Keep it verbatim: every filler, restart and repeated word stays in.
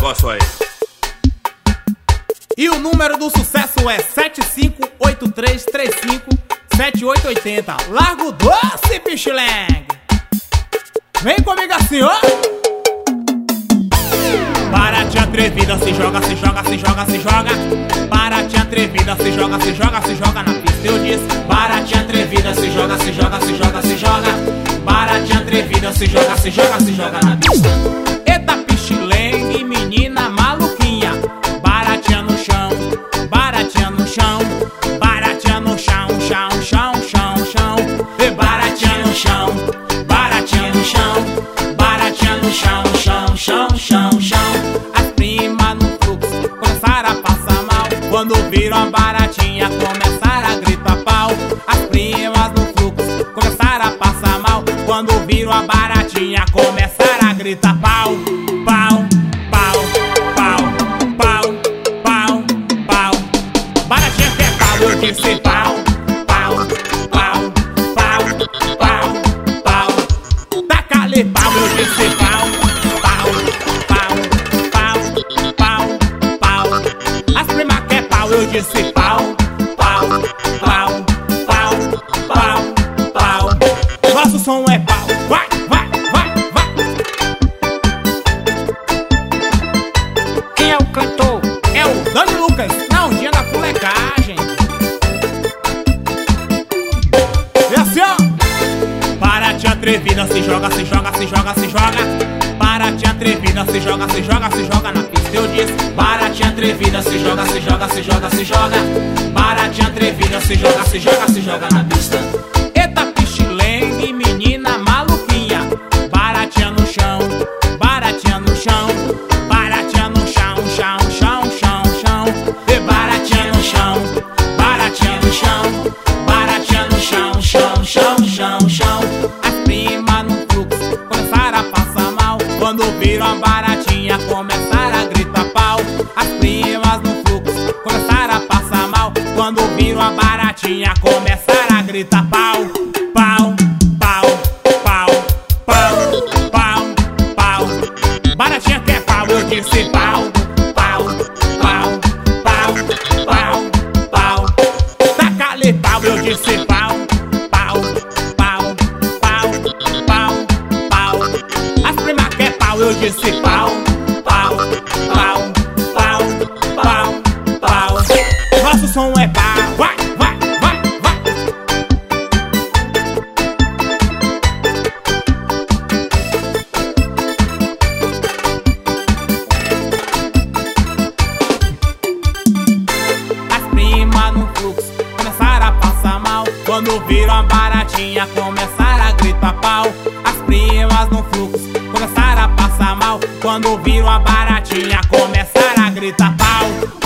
negócio aí. E o número do sucesso é sete cinco oito três três cinco sete oito oito zero. Largo Doce, Pichiling. Vem comigo assim, ó. Para te atrevida, se joga, se joga, se joga, se joga. Para te atrevida, se joga, se joga, se joga na pista. Eu disse, para te atrevida, se joga, se joga, se joga, se joga. Para te atrevida, se joga, se joga, se joga na pista. Eita Pichiling, menina maluquinha. Baratinha no chão, baratinha no chão, baratinha no chão, chão, chão, chão, chão. E baratinha no chão, baratinha no chão, baratinha no chão, chão, chão, chão, chão. As primas no fluxo começaram a passar mal. Quando viram a baratinha começaram a gritar pau. As primas no fluxo começaram a passar mal. Quando viram a baratinha começaram a gritar pau, pau, pau, pau, pau, pau, pau. Baratinha quer pau, eu disse pau, pau, pau, pau, pau, pau. Taca-lhe pau, eu disse pau, pau, pau, pau, pau, pau. As primas quer pau, eu disse pau, pau, pau, pau, pau, pau. Nosso som é pau, vai, vai, vai, vai. Quem é o cantor? É o Dani Lucas, na ondinha da fulecagem. E assim, ó. Para te atrevida, se joga, se joga, se joga, se joga. Para te atrevida, se joga, se joga, se joga na pista. Eu disse, para te atrevida, se joga, se joga, se joga, se joga. Para te atrevida, se joga, se joga, se joga na pista. Eita Pichiling, menina maluquinha. Baratinha no chão, baratinha no chão, baratinha no chão, chão, chão, chão, chão. E baratinha no chão, baratinha no chão, baratinha no chão, chão, chão, chão, chão. As primas no fluxo começaram a passar mal. Quando viram a baratinha começaram a gritar pau. As primas no fluxo começaram a passar mal. Quando viram a baratinha começaram a gritar pau, pau, pau, pau, pau, pau, pau. Baratinha quer pau, eu disse pau, pau, pau, pau, pau, pau. Taca-lhe pau, eu disse pau, pau, pau, pau, pau, pau. As primas quer pau, eu disse pau, pau, pau, pau, pau, pau. Nosso som é pau, vai, vai, vai, vai. As primas no fluxo começaram a passar mal. Quando viram a baratinha começaram a gritar pau. As primas no fluxo começaram a passar mal. Quando viram a baratinha começaram a gritar pau.